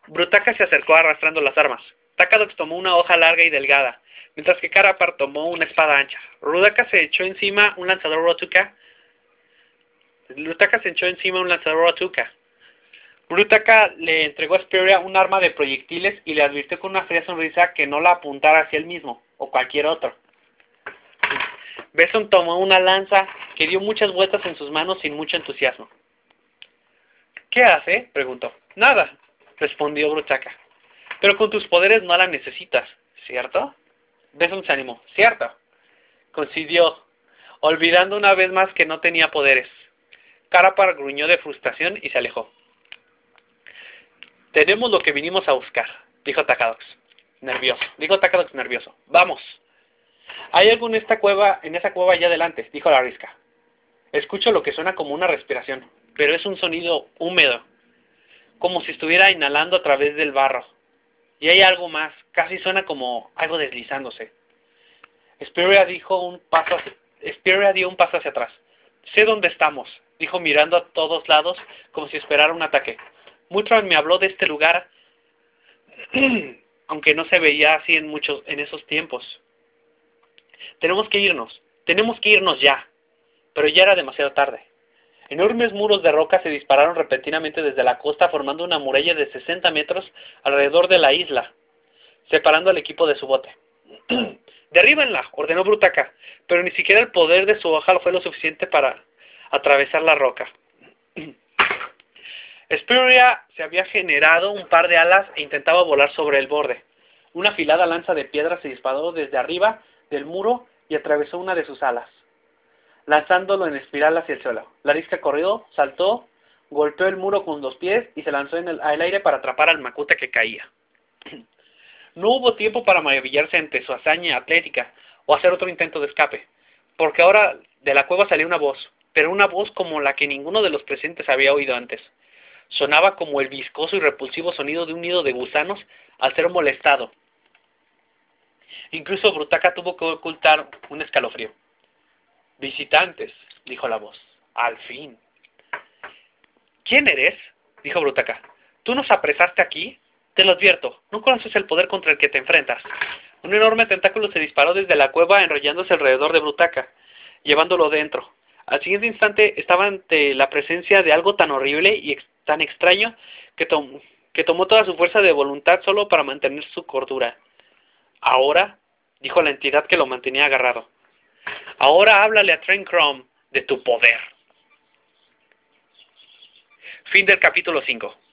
Brutaka se acercó arrastrando las armas. Takadox tomó una hoja larga y delgada, mientras que Karapar tomó una espada ancha. Brutaka se echó encima un lanzador Rotuka. Brutaka le entregó a Spearia un arma de proyectiles y le advirtió con una fría sonrisa que no la apuntara hacia él mismo, o cualquier otro. Besson tomó una lanza que dio muchas vueltas en sus manos sin mucho entusiasmo. ¿Qué hace?, preguntó. Nada, respondió Brutaka. Pero con tus poderes no la necesitas, ¿cierto? Besson se animó. ¿Cierto? Coincidió, olvidando una vez más que no tenía poderes. Karapar gruñó de frustración y se alejó. Tenemos lo que vinimos a buscar, dijo Takadox, nervioso. ¡Vamos! Hay algo en esa cueva allá adelante, dijo la risca. Escucho lo que suena como una respiración, pero es un sonido húmedo, como si estuviera inhalando a través del barro. Y hay algo más, casi suena como algo deslizándose. Spearia dio un paso hacia atrás. Sé dónde estamos, dijo mirando a todos lados como si esperara un ataque. Mutran me habló de este lugar, aunque no se veía así en esos tiempos. Tenemos que irnos ya. Pero ya era demasiado tarde. Enormes muros de roca se dispararon repentinamente desde la costa formando una muralla de 60 metros alrededor de la isla, separando al equipo de su bote. Derríbenla, ordenó Brutaka, pero ni siquiera el poder de su hoja fue lo suficiente para atravesar la roca. Spearia se había generado un par de alas e intentaba volar sobre el borde. Una afilada lanza de piedra se disparó desde arriba del muro y atravesó una de sus alas, lanzándolo en espiral hacia el suelo. La risca corrió, saltó, golpeó el muro con los pies y se lanzó al aire para atrapar al Makuta que caía. No hubo tiempo para maravillarse ante su hazaña atlética o hacer otro intento de escape, porque ahora de la cueva salió una voz, pero una voz como la que ninguno de los presentes había oído antes. Sonaba como el viscoso y repulsivo sonido de un nido de gusanos al ser molestado. Incluso Brutaka tuvo que ocultar un escalofrío. Visitantes, dijo la voz. Al fin. ¿Quién eres?, dijo Brutaka. ¿Tú nos apresaste aquí? Te lo advierto, no conoces el poder contra el que te enfrentas. Un enorme tentáculo se disparó desde la cueva enrollándose alrededor de Brutaka, llevándolo dentro. Al siguiente instante estaba ante la presencia de algo tan horrible y tan extraño que tomó toda su fuerza de voluntad solo para mantener su cordura. Ahora, dijo la entidad que lo mantenía agarrado, ahora háblale a Tren Crom de tu poder. Fin del capítulo 5.